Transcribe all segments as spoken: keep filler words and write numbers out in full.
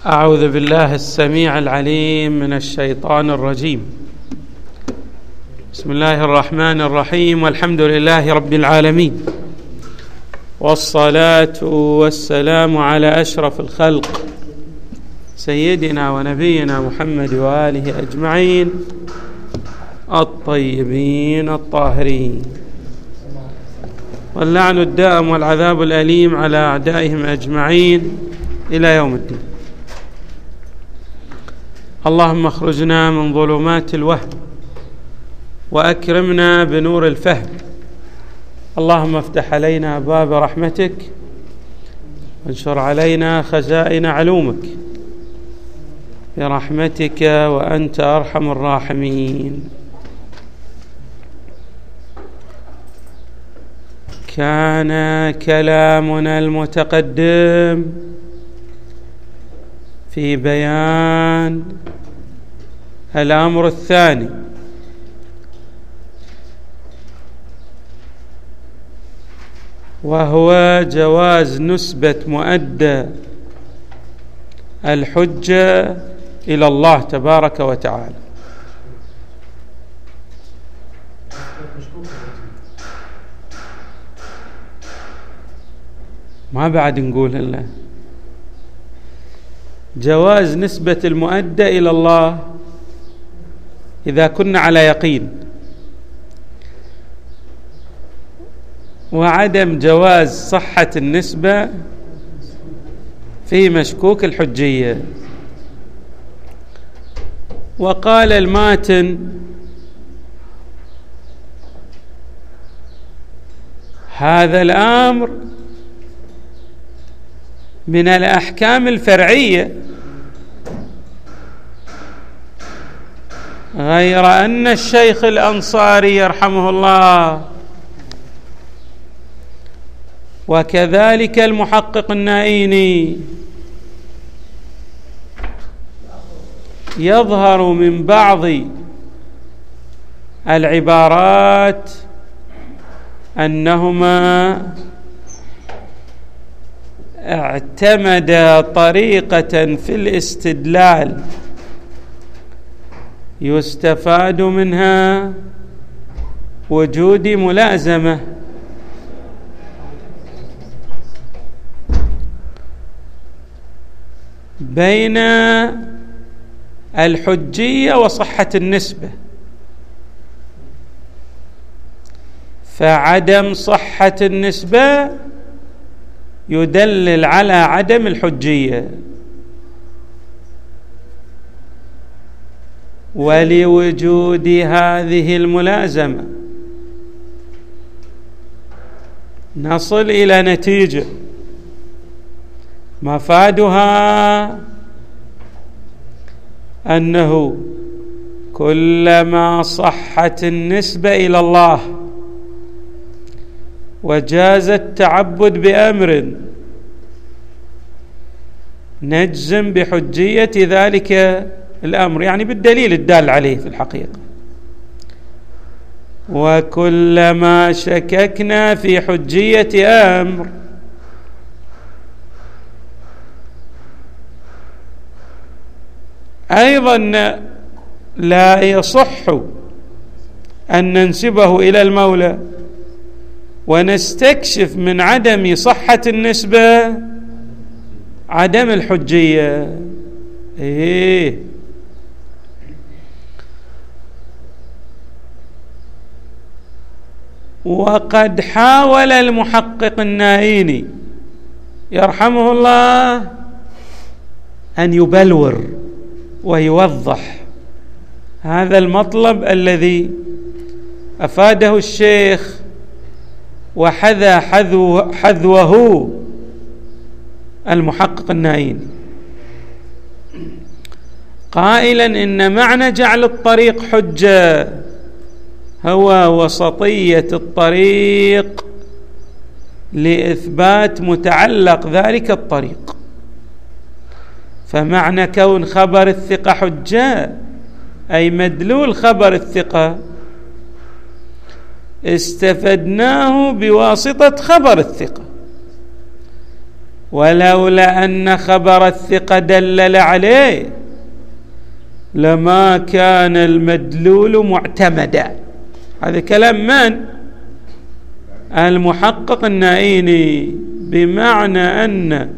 أعوذ بالله السميع العليم من الشيطان الرجيم. بسم الله الرحمن الرحيم، والحمد لله رب العالمين، والصلاة والسلام على أشرف الخلق سيدنا ونبينا محمد وآله أجمعين الطيبين الطاهرين، واللعن الدائم والعذاب الأليم على أعدائهم أجمعين إلى يوم الدين. اللهم اخرجنا من ظلمات الوهم وأكرمنا بنور الفهم، اللهم افتح علينا باب رحمتك وانشر علينا خزائن علومك برحمتك وأنت أرحم الراحمين. كان كلامنا المتقدم في بيان الأمر الثاني، وهو جواز نسبة مؤدى الحجة إلى الله تبارك وتعالى. ما بعد نقول إلا جواز نسبة المؤدى إلى الله إذا كنا على يقين، وعدم جواز صحة النسبة في مشكوك الحجية. وقال الماتن: هذا الأمر من الأحكام الفرعية، غير أن الشيخ الأنصاري يرحمه الله وكذلك المحقق النائيني يظهر من بعض العبارات أنهما اعتمد طريقة في الاستدلال يستفاد منها وجود ملازمة بين الحجية وصحة النسبة، فعدم صحة النسبة يدلل على عدم الحجية، ولوجود هذه الملازمة نصل إلى نتيجة مفادها أنه كلما صحت النسبة إلى الله وجاز التعبد بأمر نجزم بحجية ذلك الأمر، يعني بالدليل الدال عليه في الحقيقة. وكلما شككنا في حجية أمر أيضا لا يصح أن ننسبه إلى المولى ونستكشف من عدم صحة النسبة عدم الحجية. إيه وقد حاول المحقق النائيني يرحمه الله أن يبلور ويوضح هذا المطلب الذي أفاده الشيخ وحذا حذو حذوه المحقق النائيني، قائلا إن معنى جعل الطريق حجة هو وسطية الطريق لإثبات متعلق ذلك الطريق. فمعنى كون خبر الثقة حجة أي مدلول خبر الثقة استفدناه بواسطة خبر الثقة، ولولا أن خبر الثقة دلل عليه لما كان المدلول معتمدا. هذا كلام من؟ المحقق النائيني، بمعنى أن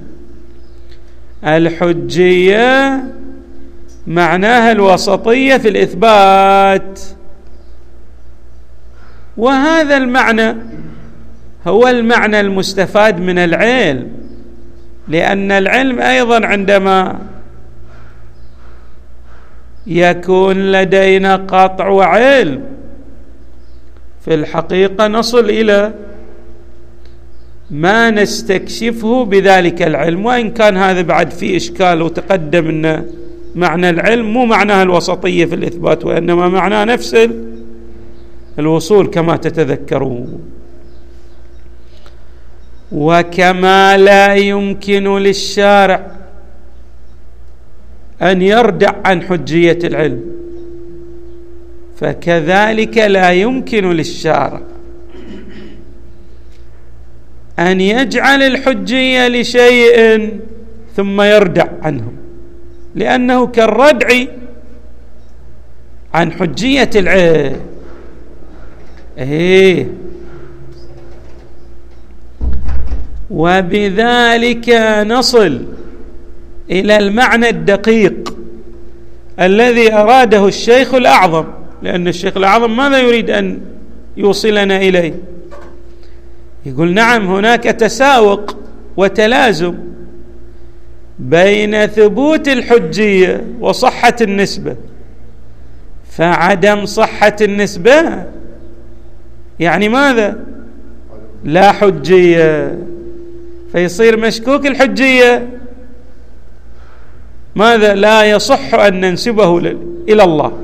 الحجية معناها الوسطية في الإثبات، وهذا المعنى هو المعنى المستفاد من العلم، لأن العلم أيضا عندما يكون لدينا قطع وعلم في الحقيقة نصل إلى ما نستكشفه بذلك العلم، وإن كان هذا بعد فيه إشكال، وتقدم أن معنى العلم مو معناها الوسطية في الإثبات، وإنما معناه نفس الوصول كما تتذكرون. وكما لا يمكن للشارع أن يردع عن حجية العلم، فكذلك لا يمكن للشارع أن يجعل الحجية لشيء ثم يردع عنه، لأنه كالردع عن حجية العلم. إيه وبذلك نصل إلى المعنى الدقيق الذي أراده الشيخ الأعظم، لأن الشيخ الأعظم ماذا يريد أن يوصلنا إليه؟ يقول نعم هناك تساوق وتلازم بين ثبوت الحجية وصحة النسبة، فعدم صحة النسبة يعني ماذا؟ لا حجية، فيصير مشكوك الحجية ماذا؟ لا يصح أن ننسبه إلى الله،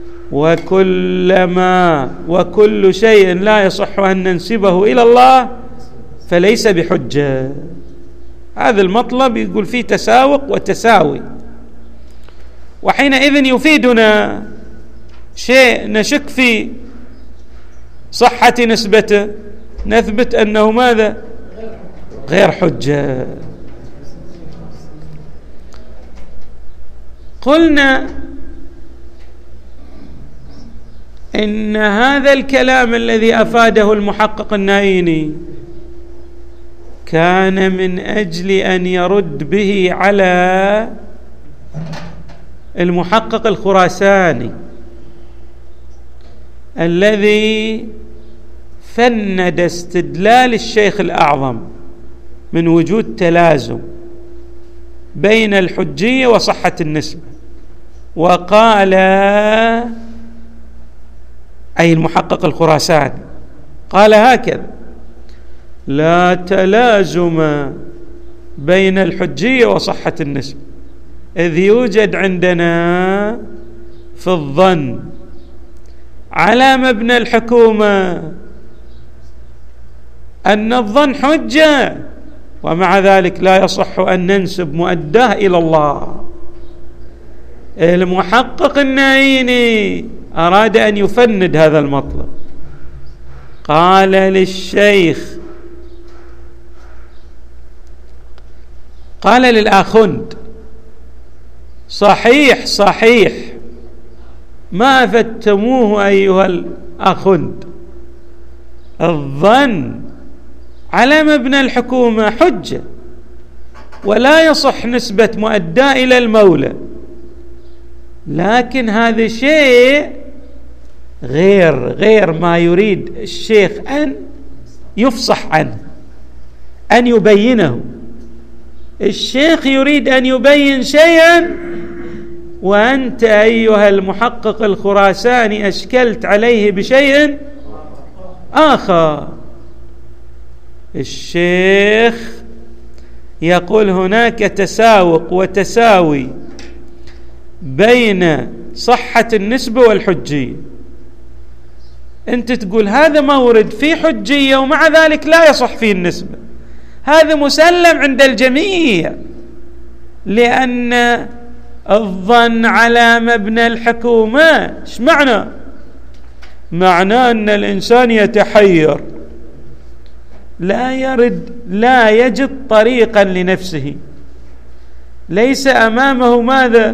وكلما وكل شيء لا يصح أن ننسبه إلى الله فليس بحجة. هذا المطلب يقول فيه تساوق وتساوي، وحينئذ يفيدنا شيء نشك في صحة نسبته نثبت أنه ماذا؟ غير حجة. قلنا إن هذا الكلام الذي أفاده المحقق النائيني كان من أجل أن يرد به على المحقق الخراساني الذي فند استدلال الشيخ الأعظم من وجود تلازم بين الحجية وصحة النسبة، وقال أي المحقق الخراساني قال هكذا: لا تلازم بين الحجية وصحة النسبة، إذ يوجد عندنا في الظن على مبنى الحكومة أن الظن حجة، ومع ذلك لا يصح أن ننسب مؤداه إلى الله. المحقق النائيني أراد أن يفند هذا المطلب، قال للشيخ قال للآخوند: صحيح صحيح ما أفدتموه أيها الآخوند، الظن على مبنى الحكومة حجة، ولا يصح نسبة مؤداه إلى المولى، لكن هذا شيء غير غير ما يريد الشيخ أن يفصح عنه، أن يبينه. الشيخ يريد أن يبين شيئا، وأنت أيها المحقق الخراساني أشكلت عليه بشيء آخر. الشيخ يقول هناك تساوق وتساوي بين صحة النسبة والحجية، أنت تقول هذا مورد فيه حجية ومع ذلك لا يصح فيه النسبة. هذا مسلم عند الجميع، لأن الظن على مبنى الحكومة ايش معنى؟ معناه أن الإنسان يتحير لا يرد لا يجد طريقا لنفسه، ليس أمامه ماذا؟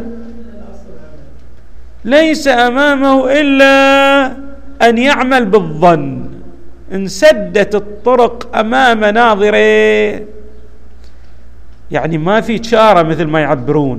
ليس أمامه إلا أن يعمل بالظن. انسدت الطرق أمام ناظره، يعني ما في شارة مثل ما يعبرون.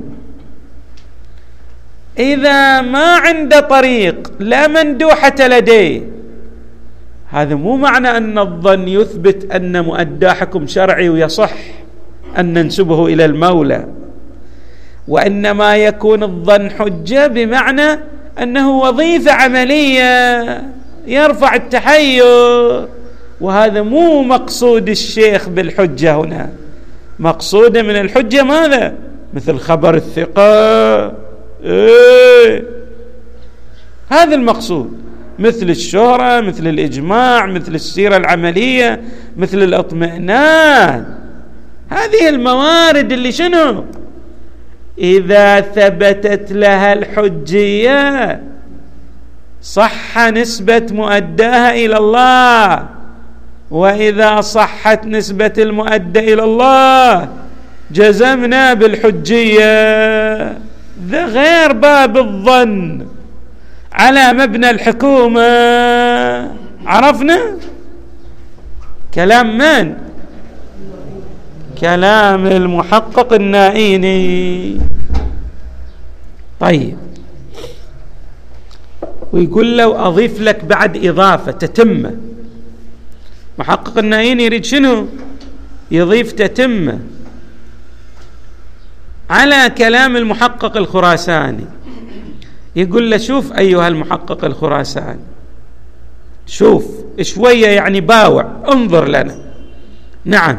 إذا ما عنده طريق لا مندوحة لديه، هذا مو معنى أن الظن يثبت أن مؤدى حكم شرعي ويصح أن ننسبه إلى المولى، وإنما يكون الظن حجة بمعنى أنه وظيفة عملية يرفع التحير، وهذا مو مقصود الشيخ بالحجة هنا. مقصوده من الحجة ماذا؟ مثل خبر الثقة، إيه هذا المقصود، مثل الشهرة، مثل الإجماع، مثل السيرة العملية، مثل الاطمئنان. هذه الموارد اللي شنو؟ إذا ثبتت لها الحجية صح نسبة مؤداها إلى الله، وإذا صحت نسبة المؤدى إلى الله جزمنا بالحجية. ذا غير باب الظن على مبنى الحكومة. عرفنا كلام من؟ كلام المحقق النائيني. طيب، ويقول لو أضيف لك بعد إضافة تتمة. محقق النائيني يريد شنو؟ يضيف تتمة على كلام المحقق الخراساني. يقول له شوف أيها المحقق الخراساني، شوف شوية يعني باوع، انظر لنا. نعم،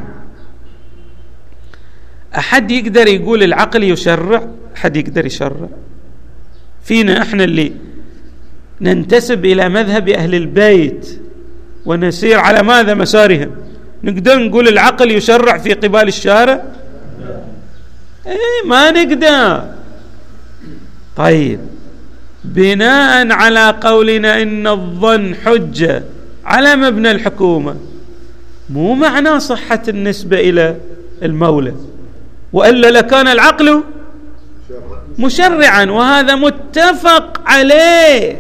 أحد يقدر يقول العقل يشرع؟ أحد يقدر يشرع؟ فينا إحنا اللي ننتسب إلى مذهب أهل البيت ونسير على ماذا؟ مسارهم، نقدر نقول العقل يشرع في قبال الشارع؟ إيه ما نقدر. طيب، بناء على قولنا إن الظن حجة على مبنى الحكومة، مو معنى صحة النسبة إلى المولى، وإلا لكان العقل مشرعا، وهذا متفق عليه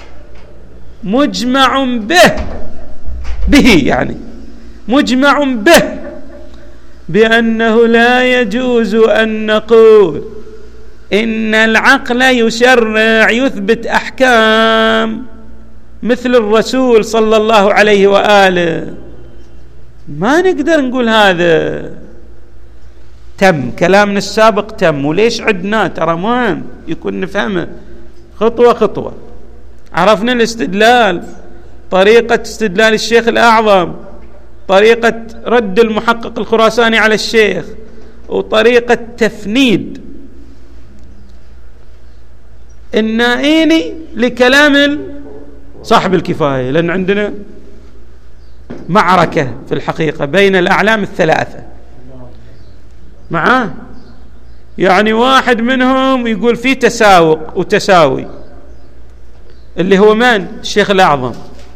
مجمع به به يعني مجمع به بأنه لا يجوز أن نقول إن العقل يشرع يثبت أحكام مثل الرسول صلى الله عليه وآله. ما نقدر نقول هذا. تم كلامنا السابق تم، وليش عدنا؟ ترى مهم يكون نفهمه خطوة خطوة. عرفنا الاستدلال، طريقة استدلال الشيخ الأعظم، طريقة رد المحقق الخراساني على الشيخ، وطريقة تفنيد النائيني لكلام صاحب الكفاية. لأن عندنا معركة في الحقيقة بين الأعلام الثلاثة معاه، يعني واحد منهم يقول في تساوق وتساوي اللي هو من؟ الشيخ الأعظم.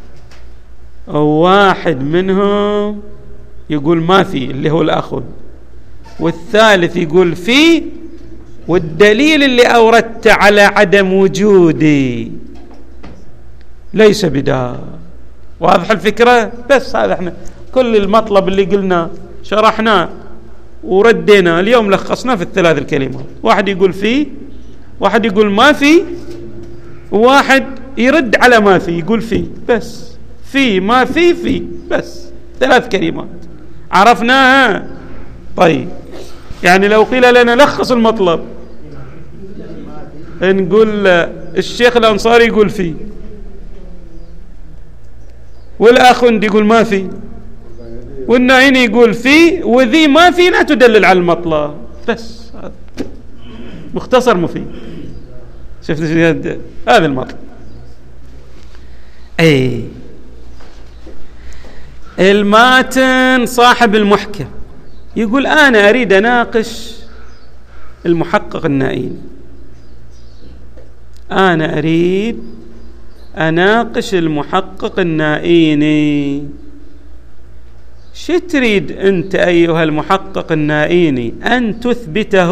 واحد منهم يقول ما في اللي هو الأخ، والثالث يقول في، والدليل اللي أوردت على عدم وجودي ليس بدا. واضح الفكرة؟ بس هذا احنا كل المطلب اللي قلنا شرحناه وردينا اليوم لخصناه في الثلاث الكلمات. واحد يقول في، واحد يقول ما في، وواحد يرد على ما في يقول في. بس في ما في في بس ثلاث كلمات عرفناها. طيب، يعني لو قيل لنا لخص المطلب نقول الشيخ الأنصاري يقول في، والآخوند يقول ما في، والنائيني يقول في، وذي ما في لا تدلل على المطلب. بس مختصر مفيد. شفت هذا المطلب. اي الماتن صاحب المحكم يقول أنا أريد أناقش المحقق النائيني، أنا أريد أناقش المحقق النائيني. شو تريد أنت أيها المحقق النائيني أن تثبته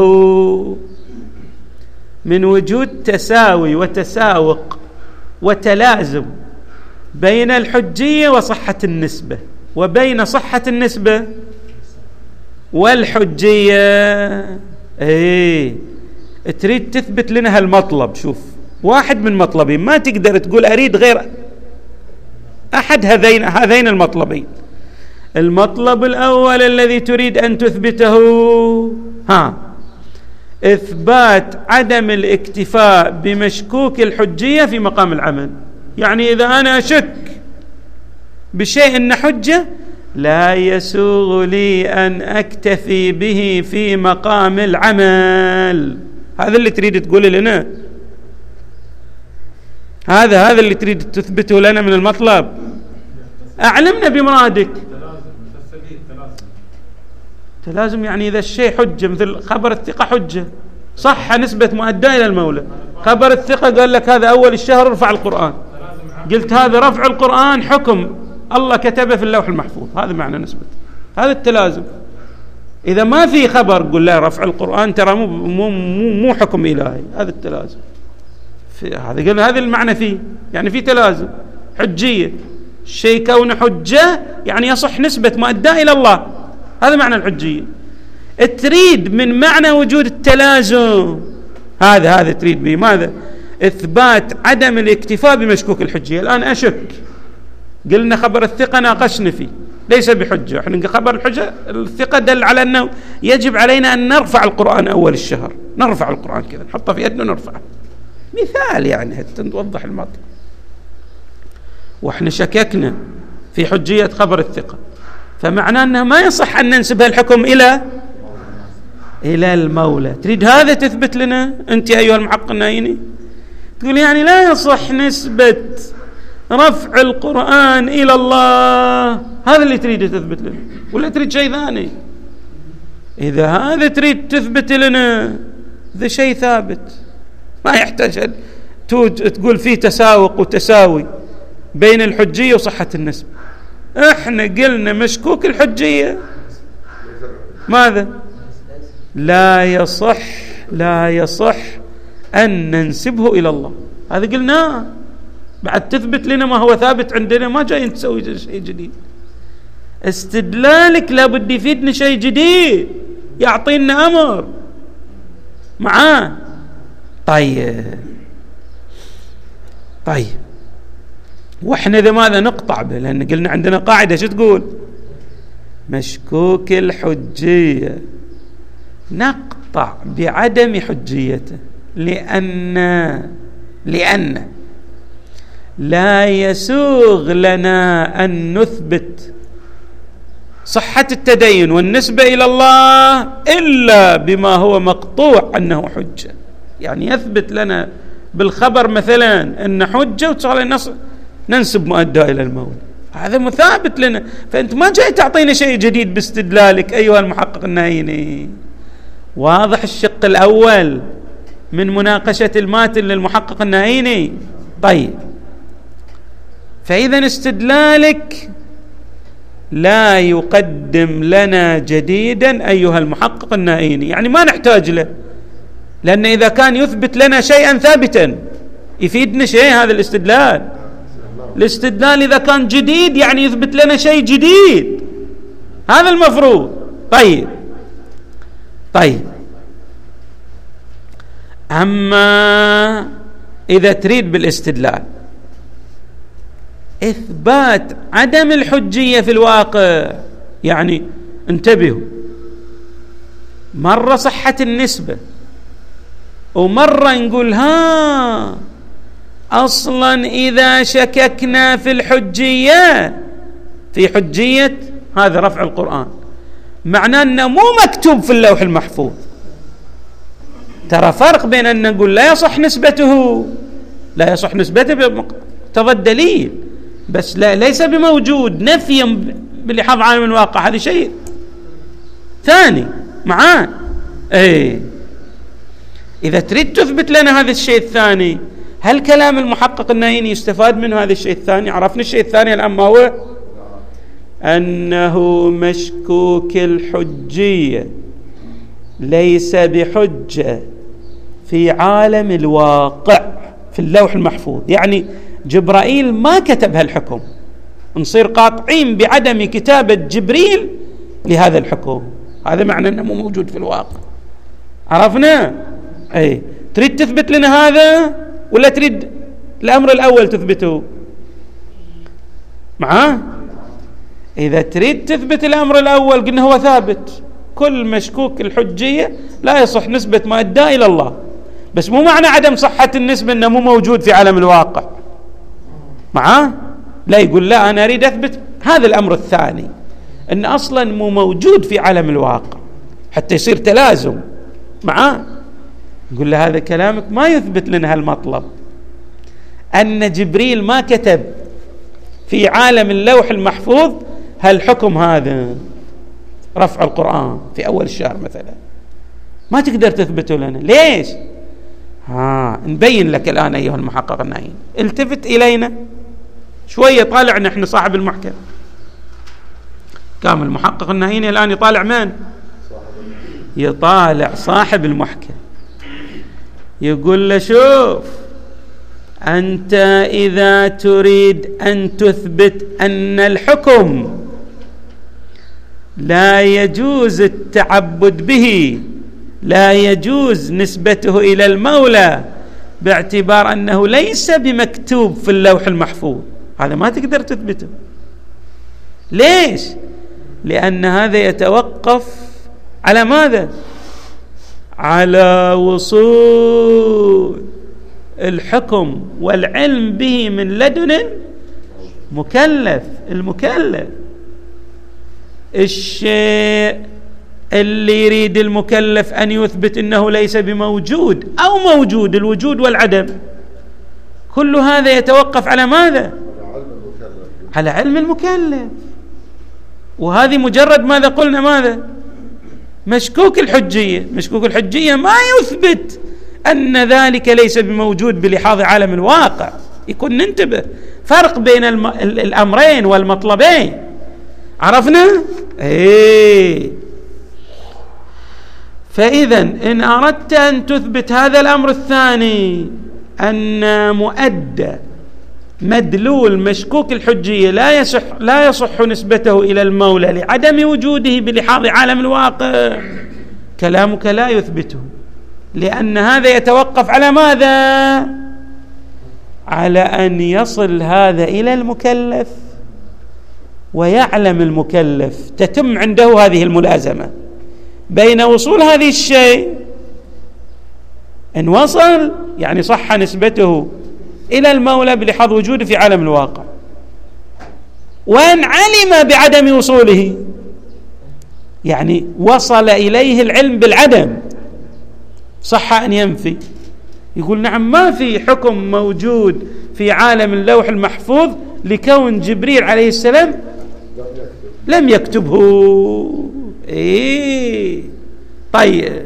من وجود تساوي وتساوق وتلازم بين الحجية وصحة النسبة، وبين صحة النسبة والحجية. ايه تريد تثبت لنا هالمطلب. شوف، واحد من مطلبين، ما تقدر تقول أريد غير أحد هذين هذين المطلبين. المطلب الأول الذي تريد أن تثبته ها إثبات عدم الاكتفاء بمشكوك الحجية في مقام العمل. يعني إذا أنا أشك بشيء إن حجة، لا يسوغ لي أن أكتفي به في مقام العمل. هذا اللي تريد تقول لنا، هذا هذا اللي تريد تثبته لنا من المطلب. أعلمنا بمرادك. تلازم يعني إذا الشيء حجة، مثل خبر الثقة حجة، صح نسبة مؤدى إلى المولى. خبر الثقة قال لك هذا أول الشهر رفع القرآن، قلت هذا رفع القرآن حكم الله كتبه في اللوح المحفوظ، هذا معنى نسبة، هذا التلازم. إذا ما في خبر قل لا رفع القرآن ترى مو مو مو حكم إلهي، هذا التلازم. في هذا قلنا هذا المعنى فيه، يعني في تلازم حجية، الشيء كونه حجة يعني يصح نسبة مؤدى إلى الله، هذا معنى الحجية. تريد من معنى وجود التلازم هذا هذا تريد به ماذا؟ إثبات عدم الاكتفاء بمشكوك الحجية. الآن أشك، قلنا خبر الثقة ناقشنا فيه ليس بحجة، احنا خبر الحجة الثقة دل على أنه يجب علينا أن نرفع القرآن أول الشهر، نرفع القرآن كذا نحطه في يدنا ونرفعه، مثال يعني حتى نوضح المطلب. واحنا شككنا في حجية خبر الثقة، فمعناه أنه ما يصح أن ننسب الحكم إلى إلى المولى. تريد هذا تثبت لنا أنت أيها المحقق النائيني؟ تقول يعني لا يصح نسبة رفع القرآن إلى الله، هذا اللي تريد تثبت لنا، ولا تريد شيء ثاني؟ إذا هذا تريد تثبت لنا ذا شيء ثابت، ما يحتاج تقول فيه تساوق وتساوي بين الحجية وصحة النسبة. احنا قلنا مشكوك الحجية ماذا؟ لا يصح لا يصح أن ننسبه إلى الله، هذا قلناه. بعد تثبت لنا ما هو ثابت عندنا، ما جاي تسوي شيء جديد. استدلالك لابد يفيدنا شيء جديد، يعطينا أمر معاه. طيب طيب واحنا ذا ماذا نقطع به؟ لأن قلنا عندنا قاعدة شو تقول؟ مشكوك الحجية نقطع بعدم حجيته، لأن لأن لا يسوغ لنا أن نثبت صحة التدين والنسبة إلى الله إلا بما هو مقطوع أنه حجة. يعني يثبت لنا بالخبر مثلا أن حجة وتصل ننسب مؤدى إلى المولى، هذا مثابت لنا. فأنت ما جاي تعطينا شيء جديد باستدلالك أيها المحقق النائيني. واضح الشق الأول من مناقشة الماتن للمحقق النائيني. طيب، فإذا استدلالك لا يقدم لنا جديدا أيها المحقق النائيني، يعني ما نحتاج له، لأن إذا كان يثبت لنا شيئا ثابتا يفيدنا شيء هذا الاستدلال. الاستدلال إذا كان جديد يعني يثبت لنا شيء جديد، هذا المفروض. طيب طيب أما إذا تريد بالاستدلال إثبات عدم الحجية في الواقع، يعني انتبهوا، مرة صحة النسبة ومرة نقول ها أصلا إذا شككنا في الحجية في حجية هذا رفع القرآن، معناه أنه مو مكتوب في اللوح المحفوظ. ترى فرق بين أن نقول لا يصح نسبته لا يصح نسبته بمقتضى الدليل، بس لا ليس بموجود نفيا باللحاظ عالم الواقع، هذا شيء ثاني معاه. ايه إذا تريد تثبت لنا هذا الشيء الثاني، هل كلام المحقق النائيني يستفاد من هذا الشيء الثاني؟ عرفنا الشيء الثاني الآن ما هو؟ أنه مشكوك الحجية ليس بحجة في عالم الواقع في اللوح المحفوظ، يعني جبرائيل ما كتب هالحكم، نصير قاطعين بعدم كتابة جبريل لهذا الحكم، هذا معنى أنه مو موجود في الواقع. عرفنا؟ أي تريد تثبت لنا هذا ولا تريد الأمر الأول تثبته معاه؟ إذا تريد تثبت الأمر الأول قلنا هو ثابت، كل مشكوك الحجية لا يصح نسبة ما أدى إلى الله، بس مو معنى عدم صحة النسبة أنه مو موجود في عالم الواقع معاه. لا، يقول لا أنا أريد أثبت هذا الأمر الثاني، أن أصلا مو موجود في عالم الواقع حتى يصير تلازم معاه. يقول له هذا كلامك ما يثبت لنا هالمطلب، أن جبريل ما كتب في عالم اللوح المحفوظ هالحكم هذا، رفع القرآن في أول الشهر مثلا، ما تقدر تثبته لنا. ليش؟ ها نبين لك الآن أيها المحقق النائين، التفت إلينا شوية، طالع نحن صاحب المحكم كامل. المحقق النائين الآن يطالع من؟ يطالع صاحب المحكم، يقول له شوف أنت إذا تريد أن تثبت أن الحكم لا يجوز التعبد به، لا يجوز نسبته إلى المولى باعتبار أنه ليس بمكتوب في اللوح المحفوظ، هذا ما تقدر تثبته. ليش؟ لأن هذا يتوقف على ماذا؟ على وصول الحكم والعلم به من لدن مكلف. المكلف الشيء اللي يريد المكلف أن يثبت أنه ليس بموجود أو موجود، الوجود والعدم، كل هذا يتوقف على ماذا؟ على علم المكلف. وهذه مجرد ماذا قلنا؟ ماذا؟ مشكوك الحجية. مشكوك الحجية ما يثبت أن ذلك ليس بموجود بلحاظ عالم الواقع. يكون ننتبه فرق بين الم... الأمرين والمطلبين. عرفنا؟ ايه. فإذا إن أردت أن تثبت هذا الأمر الثاني، أن مؤدى مدلول مشكوك الحجية لا يصح لا يصح نسبته إلى المولى لعدم وجوده بلحاظ عالم الواقع، كلامك لا يثبته، لأن هذا يتوقف على ماذا؟ على أن يصل هذا إلى المكلف ويعلم المكلف، تتم عنده هذه الملازمة بين وصول هذه الشيء، إن وصل يعني صح نسبته إلى المولى بلحاظ وجوده في عالم الواقع، وإن علم بعدم وصوله يعني وصل إليه العلم بالعدم، صح أن ينفي، يقول نعم ما في حكم موجود في عالم اللوح المحفوظ لكون جبريل عليه السلام لم يكتبه. إيه طيب،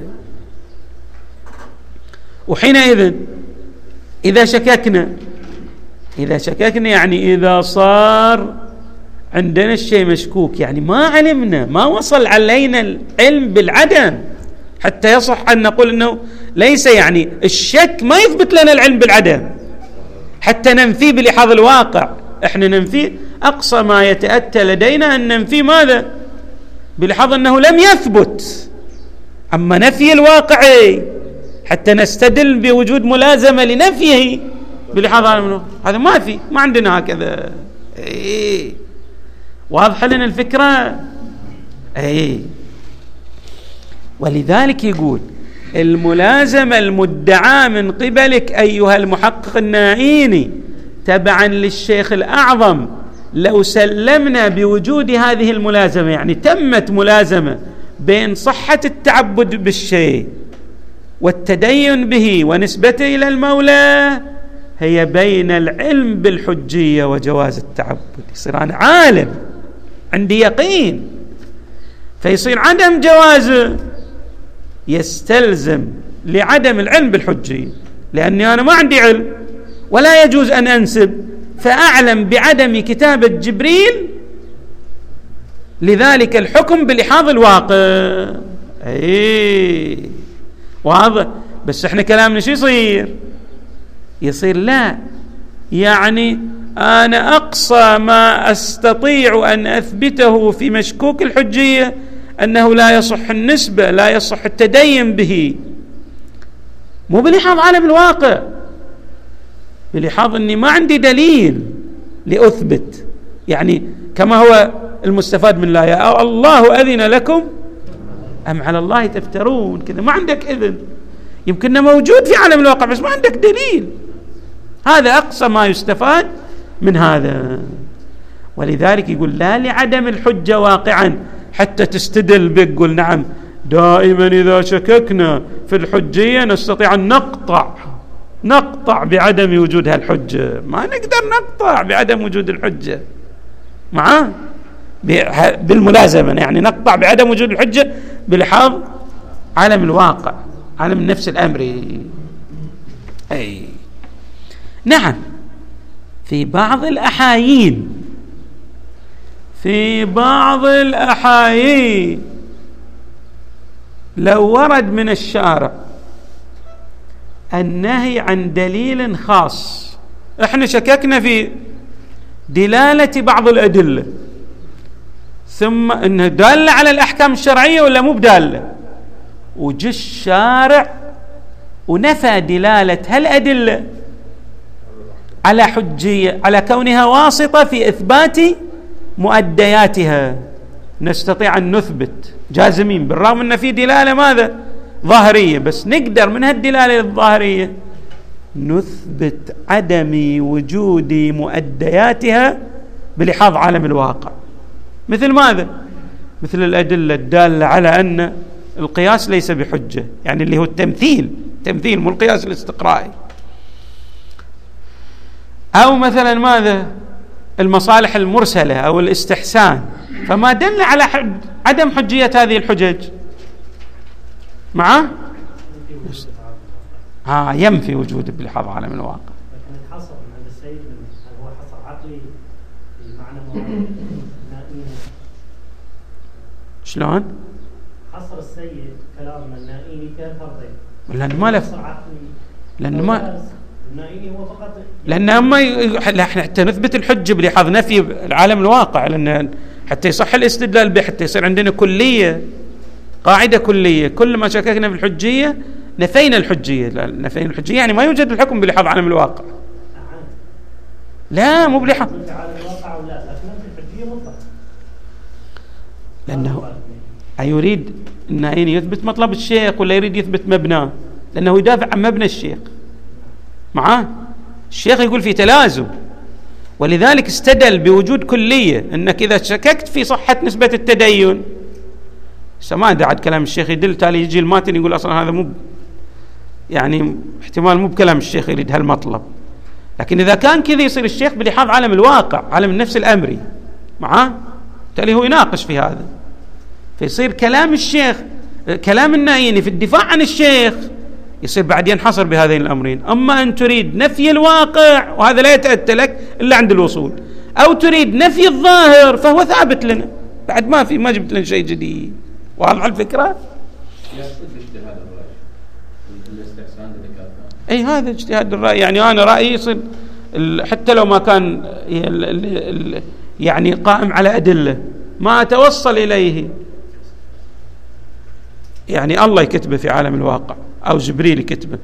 وحينئذ إذا شككنا إذا شككنا يعني إذا صار عندنا الشيء مشكوك، يعني ما علمنا، ما وصل علينا العلم بالعدم حتى يصح أن نقول أنه ليس، يعني الشك ما يثبت لنا العلم بالعدم حتى ننفيه بلحاظ الواقع. احنا ننفيه أقصى ما يتأتى لدينا أن ننفيه ماذا؟ بلحاظ أنه لم يثبت. أما نفي الواقعي حتى نستدل بوجود ملازمة لنفيه بلحاظ هذا ما في، ما عندنا هكذا. ايه واضح لنا الفكرة؟ ايه. ولذلك يقول الملازمة المدعاة من قبلك أيها المحقق النائيني تبعا للشيخ الأعظم، لو سلمنا بوجود هذه الملازمة، يعني تمت ملازمة بين صحة التعبد بالشيء والتدين به ونسبته إلى المولى، هي بين العلم بالحجية وجواز التعبد. يصير أنا عالم عندي يقين، فيصير عدم جوازه يستلزم لعدم العلم بالحجية، لأني أنا ما عندي علم ولا يجوز أن أنسب، فأعلم بعدم كتابة جبريل لذلك الحكم بلحاظ الواقع. اي واضح. بس احنا كلامنا شو يصير؟ يصير لا، يعني انا اقصى ما استطيع ان اثبته في مشكوك الحجية انه لا يصح النسبة، لا يصح التدين به، مو بلحاظ عالم الواقع، بلحاظ اني ما عندي دليل لاثبت. يعني كما هو المستفاد من الآية: الله أذن لكم أم على الله تفترون، كذا ما عندك إذن، يمكننا موجود في عالم الواقع بس ما عندك دليل. هذا أقصى ما يستفاد من هذا. ولذلك يقول لا لعدم الحجة واقعا حتى تستدل بك. قل نعم دائما إذا شككنا في الحجية نستطيع أن نقطع نقطع بعدم وجود هالحجة. ما نقدر نقطع بعدم وجود الحجة معاه بالملازمة، يعني نقطع بعدم وجود الحجة بلحاظ عالم الواقع، عالم النفس الأمري. أي نعم، في بعض الأحايين في بعض الأحايين لو ورد من الشارع النهي عن دليل خاص، احنا شككنا في دلالة بعض الأدلة ثم انه دالة على الأحكام الشرعية ولا مو بدالة، وجه الشارع ونفى دلالة هالأدلة على حجية، على كونها واسطة في إثبات مؤدياتها، نستطيع أن نثبت جازمين بالرغم أن في دلالة ماذا ظاهرية، بس نقدر من هالدلالة الظاهرية نثبت عدم وجود مؤدياتها بلحاظ عالم الواقع. مثل ماذا؟ مثل الأدلة الدالة على أن القياس ليس بحجة، يعني اللي هو التمثيل، تمثيل مو القياس الاستقرائي. أو مثلا ماذا؟ المصالح المرسلة أو الاستحسان، فما دل على حد عدم حجية هذه الحجج معه ها ينفي وجوده بلحاظ عالم الواقع. لكن الحصر عند السيد هو حصر عقلي بمعنى نائين. شلون؟ حصر السيد كلامنا النائين كفرضين. لأن ما لف لأن ما النائين هو فقط لأن ما ي... احنا حتى نثبت الحجة بلحاظ نفي العالم الواقع، لأن حتى يصح الاستدلال به، حتى يصير عندنا كلية، قاعدة كلية، كل ما شككنا في الحجية نفينا الحجية. نفينا الحجية يعني ما يوجد الحكم بلحاظ عالم الواقع. لا مو بلحاظ عالم الواقع ولا لكن الحجية مطلقة، لأنه يريد النائين يثبت مطلب الشيخ ولا يريد يثبت مبناه، لأنه يدافع عن مبنى الشيخ معاه. الشيخ يقول في تلازم، ولذلك استدل بوجود كلية، أنك إذا شككت في صحة نسبة التدين ما دعت كلام الشيخ يدل، تالي يجي الماتن يقول أصلا هذا مو يعني احتمال مو بكلام الشيخ يريد هالمطلب. لكن إذا كان كذا يصير الشيخ بلحاظ عالم الواقع، عالم النفس الأمري معاه، تالي هو يناقش في هذا، فيصير كلام الشيخ كلام النائين في الدفاع عن الشيخ يصير بعد ينحصر بهذين الأمرين. أما أن تريد نفي الواقع وهذا لا يتأتى لك إلا عند الوصول، أو تريد نفي الظاهر فهو ثابت لنا، بعد ما في ما جبت لنا شيء جديد. واضح الفكرة؟ أي هذا اجتهاد الرأي، يعني أنا رأيي يصير حتى لو ما كان يعني قائم على أدلة ما أتوصل إليه، يعني الله يكتبه في عالم الواقع أو جبريل يكتبه.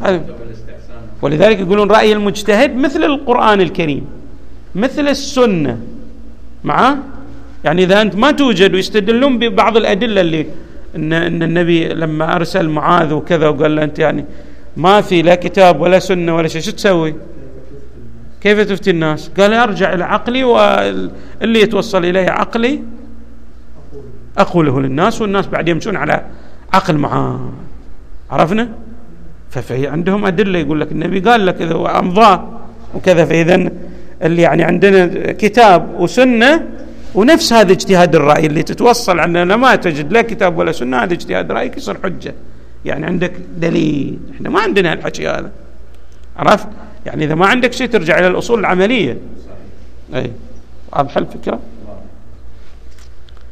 ولذلك يقولون رأي المجتهد مثل القرآن الكريم مثل السنة معه، يعني إذا أنت ما توجد، ويستدلون ببعض الأدلة اللي إن, إن النبي لما أرسل معاذ وكذا وقال له أنت يعني ما في لا كتاب ولا سنة ولا شيء، شو تسوي؟ كيف تفتي الناس؟ قال أرجع إلى عقلي واللي يتوصل إليه عقلي أقوله للناس، والناس بعد يمشون على عقل معاه. عرفنا؟ ففي عندهم أدلة يقول لك النبي قال لك إذا وأمضاه وكذا، فإذا اللي يعني عندنا كتاب وسنة ونفس هذا اجتهاد الرأي اللي تتوصل عندنا ما تجد لا كتاب ولا سنة، هذا اجتهاد رأيك يصير حجة، يعني عندك دليل. احنا ما عندنا الحكي هذا، عرفت؟ يعني إذا ما عندك شيء ترجع إلى الأصول العملية. أي واضح الفكرة؟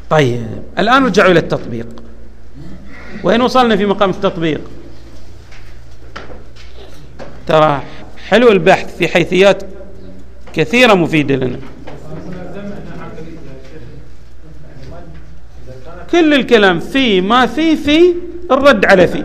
طيب الآن رجعوا إلى التطبيق. وين وصلنا في مقام التطبيق؟ ترى حلو البحث في حيثيات كثيرة مفيدة لنا. كل الكلام في ما في في الرد على في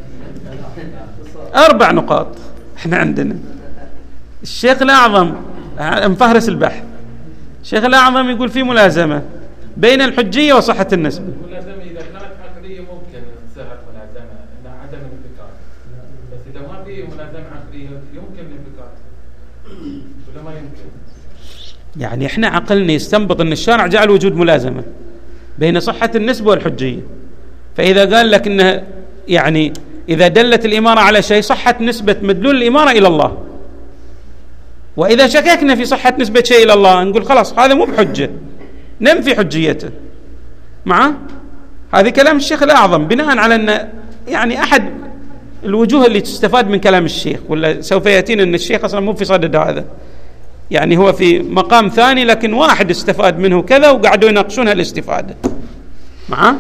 أربع نقاط. احنا عندنا الشيخ الأعظم مفهرس البحث. الشيخ الأعظم يقول في ملازمة بين الحجية وصحة النسبة. الملازمة إذا كانت عقلية ممكن صحة ملازمة إن عدم الانفكاك، بس إذا ما في ملازمة عقلية يمكن الانفكاك ولا ما يمكن؟ يعني احنا عقلنا يستنبط أن الشارع جعل وجود ملازمة بين صحة النسبة والحجية. فإذا قال لك إنه يعني إذا دلت الإمارة على شيء صحة نسبة مدلول الإمارة إلى الله، وإذا شككنا في صحة نسبة شيء إلى الله نقول خلاص هذا مو بحجة، ننفي حجيته. معه هذا كلام الشيخ الأعظم بناء على أن يعني أحد الوجوه اللي تستفاد من كلام الشيخ، ولا سوف يأتينا أن الشيخ أصلا مو في صدد هذا، يعني هو في مقام ثاني لكن واحد استفاد منه كذا وقعدوا يناقشون هالاستفادة. معه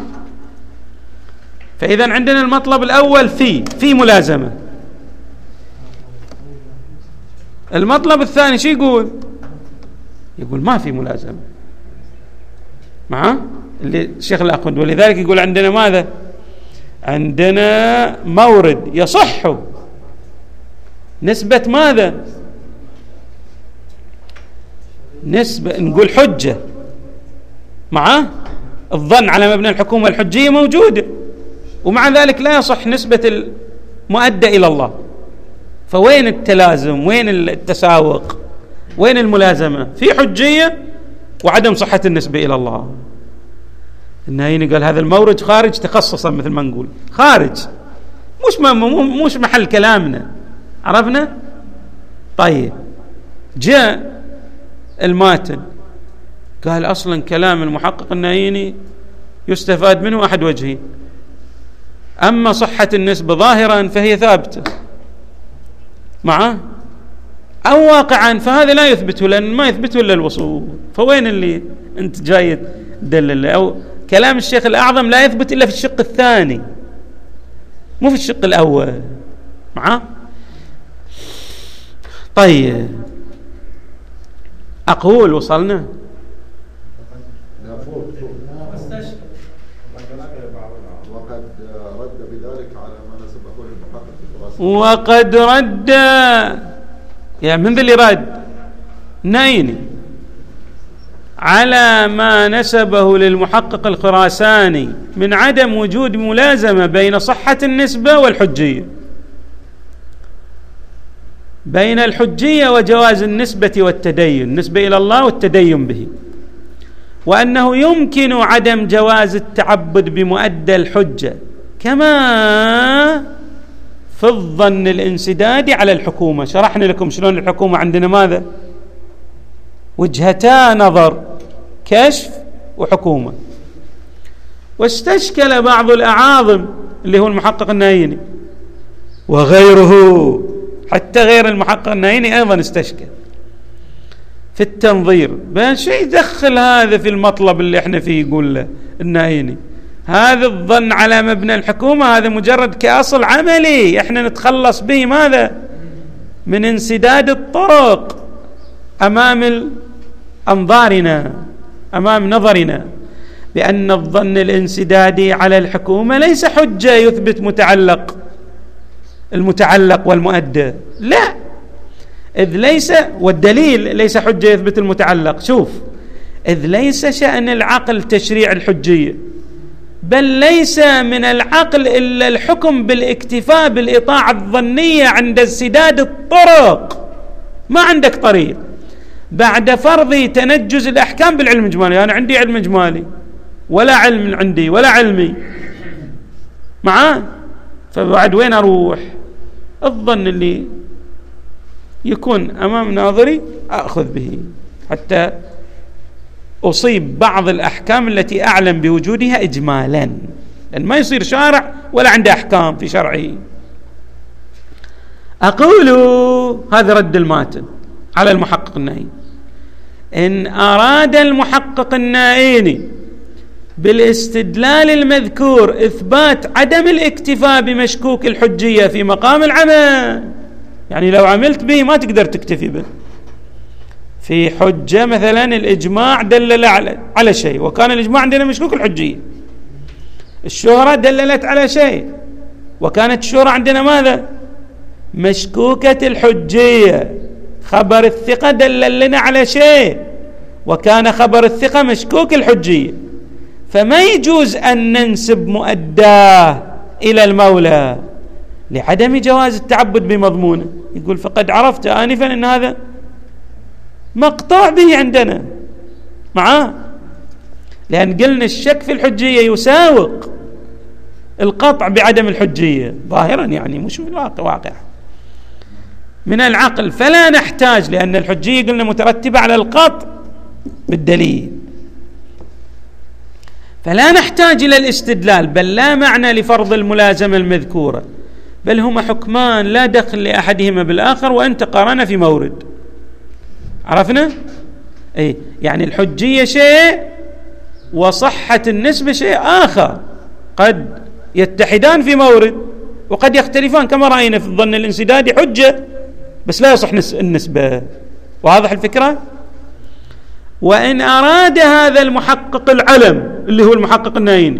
فإذا عندنا المطلب الأول في في ملازمة. المطلب الثاني شو يقول؟ يقول ما في ملازمة. معه اللي الشيخ الأخوند. ولذلك يقول عندنا ماذا؟ عندنا مورد يصح نسبة ماذا؟ نسبة نقول حجة. معه الظن على مبنى الحكومة الحجية موجودة، ومع ذلك لا يصح نسبة المؤدى إلى الله. فوين التلازم؟ وين التساوق؟ وين الملازمة؟ في حجية وعدم صحة النسبة إلى الله. النهيني قال هذا المورد خارج تخصصا، مثل ما نقول خارج، مش مش محل كلامنا. عرفنا؟ طيب جاء الماتن قال أصلا كلام المحقق النهيني يستفاد منه أحد وجهين: أما صحة النسبة ظاهرا فهي ثابتة معه، أو واقعا فهذا لا يثبته، لأن ما يثبته إلا الوصول. فوين اللي أنت جاي تدلل؟ أو كلام الشيخ الأعظم لا يثبت إلا في الشق الثاني مو في الشق الأول. معه؟ طيب أقول وصلنا. وقد رد بذلك على ما نسبه للمحقق. وقد رد، يا من ذي اللي رد؟ نايني على ما نسبه للمحقق الخراساني من عدم وجود ملازمة بين صحة النسبة والحجية، بين الحجية وجواز النسبة والتدين، النسبة إلى الله والتدين به، وأنه يمكن عدم جواز التعبد بمؤدى الحجة، كما في الظن الانسدادي على الحكومة. شرحنا لكم شلون الحكومة عندنا ماذا؟ وجهتا نظر، كشف وحكومة. واستشكل بعض الأعاظم اللي هو المحقق النايني وغيره، حتى غير المحقق النايني أيضا استشكل في التنظير. بين شيء يدخل هذا في المطلب اللي احنا فيه؟ يقول له النايني هذا الظن على مبنى الحكومة هذا مجرد كأصل عملي احنا نتخلص به ماذا؟ من انسداد الطرق أمام أنظارنا، أمام نظرنا، بأن الظن الانسدادي على الحكومة ليس حجة يثبت متعلق المتعلق والمؤدى، لا، إذ ليس، والدليل ليس حجة يثبت المتعلق. شوف، إذ ليس شأن العقل تشريع الحجية، بل ليس من العقل إلا الحكم بالاكتفاء بالإطاعة الظنية عند انسداد الطرق. ما عندك طريق بعد فرض تنجز الأحكام بالعلم الإجمالي. أنا عندي علم إجمالي ولا علم عندي ولا علمي معاه، فبعد وين أروح؟ الظن اللي يكون أمام ناظري أخذ به حتى أصيب بعض الأحكام التي أعلم بوجودها إجمالا، لأن ما يصير شارع ولا عنده أحكام في شرعه. أقول هذا رد الماتن على المحقق النائي. إن أراد المحقق النائي بالاستدلال المذكور إثبات عدم الاكتفاء بمشكوك الحجية في مقام العمل، يعني لو عملت به ما تقدر تكتفي به. في حجة مثلا الإجماع دلل على على شيء وكان الإجماع عندنا مشكوك الحجية، الشهرة دللت على شيء وكانت الشهرة عندنا ماذا؟ مشكوكة الحجية. خبر الثقة دلل لنا على شيء وكان خبر الثقة مشكوك الحجية، فما يجوز أن ننسب مؤداه إلى المولى لعدم جواز التعبد بمضمونه. يقول فقد عرفت آنفا أن هذا مقطوع به عندنا معاه، لأن قلنا الشك في الحجية يساوق القطع بعدم الحجية ظاهرا، يعني مش من الواقع، واقع من العقل. فلا نحتاج، لأن الحجية قلنا مترتبة على القطع بالدليل، فلا نحتاج إلى الاستدلال، بل لا معنى لفرض الملازمة المذكورة، بل هما حكمان لا دخل لأحدهما بالآخر وأن تقارن في مورد. عرفنا؟ أي يعني الحجية شيء وصحة النسبة شيء آخر، قد يتحدان في مورد وقد يختلفان، كما رأينا في الظن الانسدادي حجة بس لا يصح النسبة. واضح الفكرة؟ وإن أراد هذا المحقق العلم اللي هو المحقق النايني،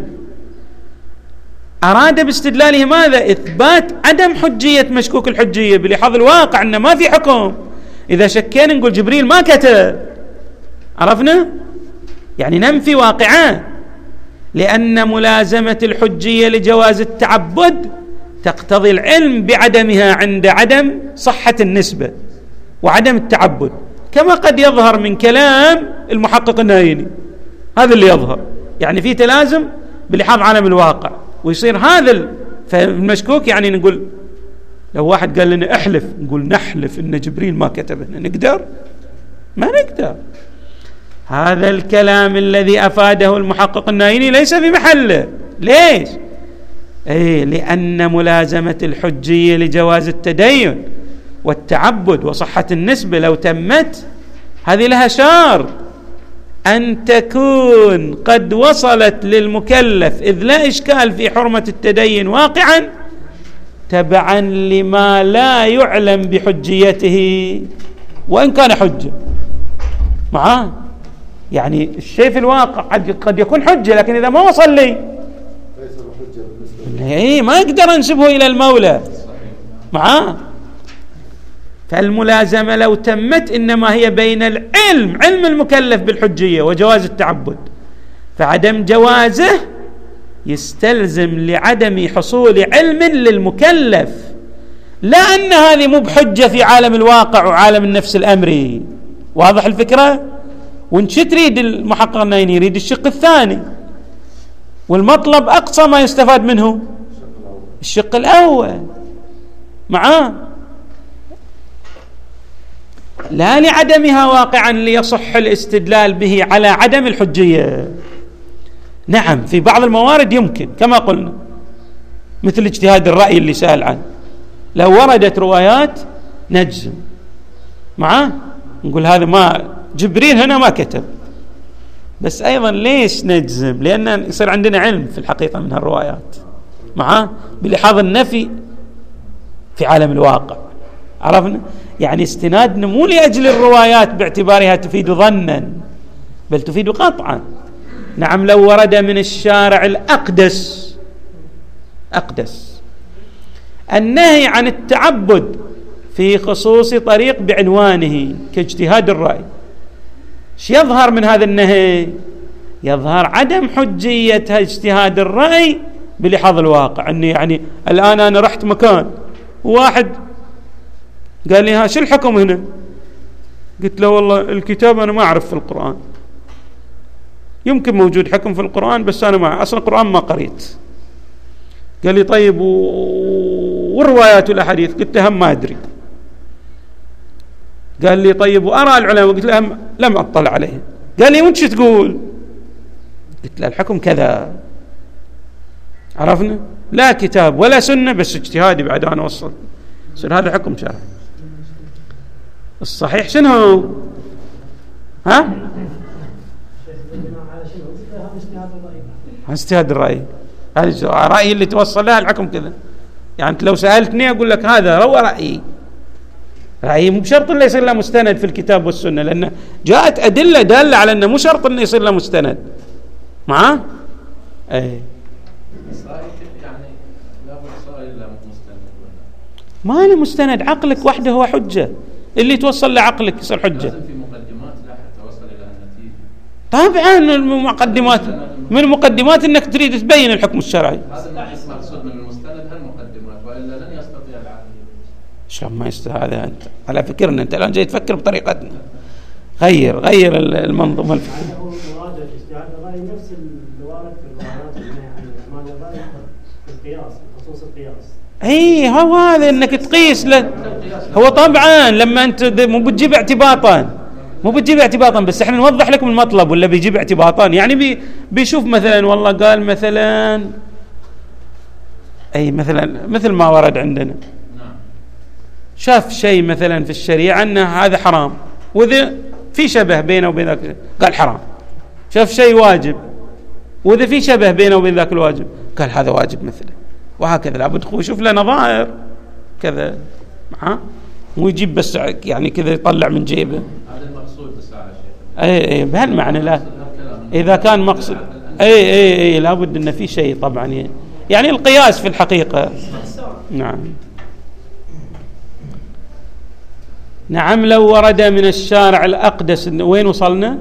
أراد باستدلاله ماذا؟ إثبات عدم حجية مشكوك الحجية بلحاظ الواقع أنه ما في حكم. إذا شكينا نقول جبريل ما كتب، عرفنا؟ يعني ننفي واقعان، لأن ملازمة الحجية لجواز التعبد تقتضي العلم بعدمها عند عدم صحة النسبة وعدم التعبد، كما قد يظهر من كلام المحقق النايني. هذا اللي يظهر، يعني في تلازم بلحاظ عالم الواقع، ويصير هذا المشكوك. يعني نقول لو واحد قال لنا احلف، نقول نحلف ان جبريل ما كتبنا، نقدر؟ ما نقدر. هذا الكلام الذي أفاده المحقق النايني ليس في محله. ليش؟ أي لأن ملازمة الحجية لجواز التدين والتعبد وصحة النسبة لو تمت، هذه لها شرط، أن تكون قد وصلت للمكلف إذ لا إشكال في حرمة التدين واقعا، تبعا لما لا يعلم بحجيته وإن كان حجة معاه. يعني الشيء في الواقع قد يكون حجة، لكن إذا ما وصل لي إيه ما يقدر أنسبه إلى المولى معاه. فالملازمة لو تمت إنما هي بين العلم، علم المكلف بالحجية وجواز التعبد، فعدم جوازه يستلزم لعدم حصول علم للمكلف، لا أن هذه مو بحجة في عالم الواقع وعالم النفس الأمري. واضح الفكرة؟ وانت تريد المحقق النايني؟ يريد الشق الثاني، والمطلب أقصى ما يستفاد منه الشق الأول معاه، لا لعدمها واقعا ليصح الاستدلال به على عدم الحجية. نعم في بعض الموارد يمكن كما قلنا، مثل اجتهاد الرأي اللي سأل عنه، لو وردت روايات نجزم معاه، نقول هذا ما جبريل هنا ما كتب. بس أيضا ليش نجزم؟ لأن يصير عندنا علم في الحقيقة من هالروايات معاه بلحاظ النفي في عالم الواقع. عرفنا؟ يعني استنادنا مو لأجل الروايات باعتبارها تفيد ظنا، بل تفيد قطعا. نعم لو ورد من الشارع الأقدس أقدس النهي عن التعبد في خصوص طريق بعنوانه كاجتهاد الرأي، ايش يظهر من هذا النهي؟ يظهر عدم حجية اجتهاد الرأي بلحاظ الواقع. أني يعني الآن أنا رحت مكان وواحد قال لي ها شو الحكم هنا؟ قلت له والله الكتاب أنا ما أعرف في القرآن، يمكن موجود حكم في القرآن بس أنا ما أصلا القرآن ما قريت. قال لي طيب والروايات والأحاديث؟ قلت له هم ما أدري. قال لي طيب وأرى العلماء؟ قلت له هم لم أطلع عليه. قال لي وانت شو تقول؟ قلت له الحكم كذا. عرفنا؟ لا كتاب ولا سنة بس اجتهادي بعد أنا وصل، يصير هذا حكم شرعي. الصحيح شنو؟ ها؟ اجتهاد الرأي، هذا رأيي اللي توصل لها الحكم كذا. يعني أنت لو سألتني أقول لك هذا هو رأيي، رأيي مو بشرط إنه يصير له مستند في الكتاب والسنة، لأن جاءت أدلة دالة على أنه مو شرط إنه يصير له مستند معه. أي يعني لا صار إلا مستند، ما له مستند، عقلك وحده هو حجة، اللي توصل لعقلك يصير حجة. لازم في مقدمات لا حتى توصل إلى النتيجة. طبعا المقدمات من المقدمات انك تريد تبين الحكم الشرعي. هذا ما مقصود من المستند هالمقدمات، والا لن يستطيع العقل. شو ما يستطيع هذا؟ انت على فكرنا، انت الان جاي تفكر بطريقتنا. غير غير المنظومه الفكريه. هو مراد اجتهاد الراي نفس الوارد في القرارات يعني اعمال الراي في القياس، خصوص القياس. اي هو هذا انك تقيس له. هو طبعا لما انت مو بتجيب اعتباطا، مو بتجيب اعتباطا، بس احنا نوضح لكم المطلب. ولا بيجيب اعتباطا يعني بي بيشوف مثلا والله قال مثلا اي مثلا مثل ما ورد عندنا، شاف شيء مثلا في الشريعه انه هذا حرام، واذا في شبه بينه وبين ذاك قال حرام. شاف شيء واجب، واذا في شبه بينه وبين ذاك الواجب قال هذا واجب مثله، وهكذا. لابد هو يشوف له نظائر كذا معه، مو يجيب بس يعني كذا يطلع من جيبه. هذا المقصود بالساعة شيخ. اي اي بهالمعنى. لا اذا كان مقصد اي اي اي لابد ان في شيء طبعا، يعني القياس في الحقيقة. نعم نعم. لو ورد من الشارع الأقدس، وين وصلنا؟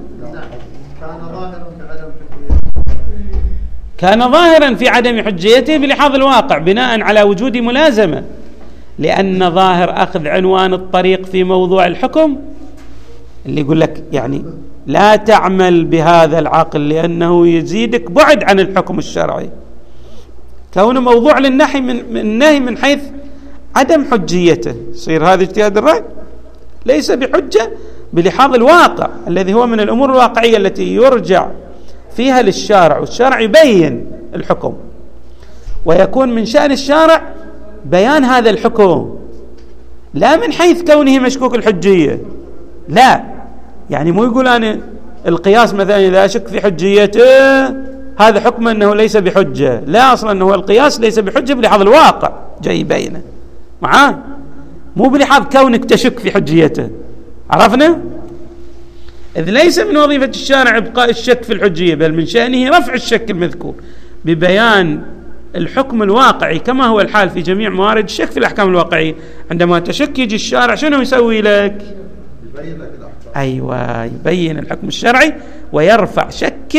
كان ظاهرا في عدم حجيته بلحاظ الواقع بناء على وجود ملازمة، لأن ظاهر أخذ عنوان الطريق في موضوع الحكم اللي يقول لك يعني لا تعمل بهذا العقل لأنه يزيدك بعد عن الحكم الشرعي، كونه موضوع للنهي من النهي من حيث عدم حجيته، يصير هذا اجتهاد الرأي ليس بحجة بلحاظ الواقع الذي هو من الأمور الواقعية التي يرجع فيها للشارع، والشارع يبين الحكم، ويكون من شأن الشارع بيان هذا الحكم لا من حيث كونه مشكوك الحجية. لا يعني مو يقول أنا القياس مثلا إذا أشك في حجيته هذا حكم أنه ليس بحجة، لا، أصلا أنه القياس ليس بحجة بلحاظ الواقع جاي يبينه معاه، مو بلحاظ كونك تشك في حجيته. عرفنا؟ إذ ليس من وظيفة الشارع إبقاء الشك في الحجية، بل من شأنه رفع الشك المذكور ببيان الحكم الواقعي كما هو الحال في جميع موارد الشك في الأحكام الواقعية. عندما تشك يجي الشارع شنو يسوي لك؟ يبين لك الأحكام. أيوة، يبين الحكم الشرعي ويرفع شك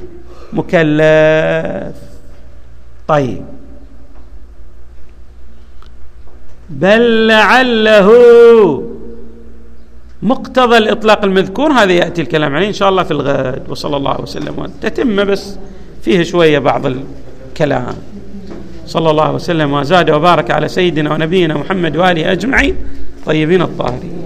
المكلف. طيب، بل لعله مقتضى الإطلاق المذكور، هذا يأتي الكلام عليه إن شاء الله في الغد. وصلى الله وسلم، تتم بس فيه شوية بعض الكلام. صلى الله وسلم وزاد وبارك على سيدنا ونبينا محمد وآله أجمعين طيبين الطاهرين.